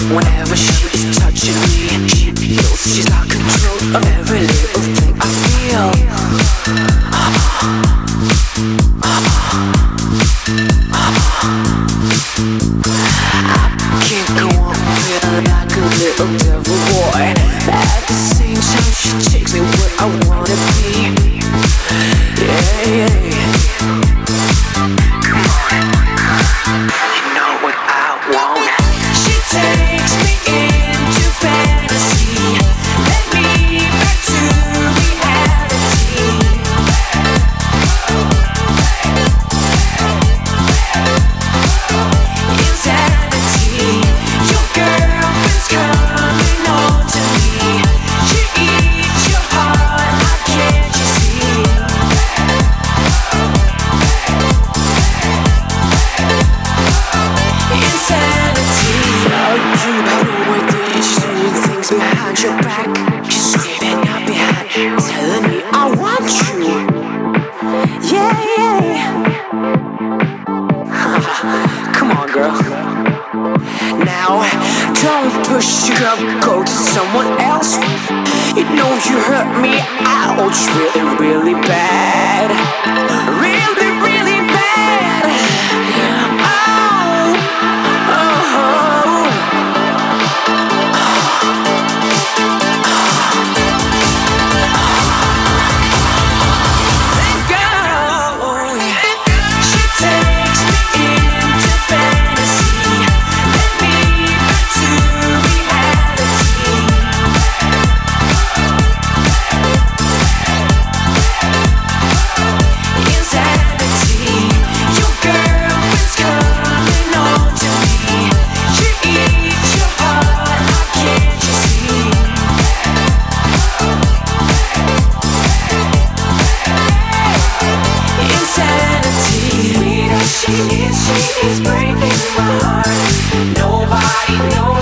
Whenever she is touching me, she feels she's not control of every little thing I feel. I can't go on feeling like a little devil boy. At the same time, she takes me where I wanna be. Yeah, yeah. Come on, you know what I want. She takes me into fantasy, let me back to reality. Insanity, your girlfriend's coming on to me. She eats your heart, how can't you see? Insanity, you know what it is. She's doing things behind your back. She's screaming out behind, telling me I want you. Yeah, yeah. Come on, girl. Now, don't push your girl, go to someone else. You know you hurt me ouch, really, really bad. Really, really bad. Oh, oh, let go. She takes me into fantasy, let me back to reality. Insanity, your girlfriend's coming on to me. She eats your heart, how can't you see? Insanity, she is breaking my heart. Nobody knows.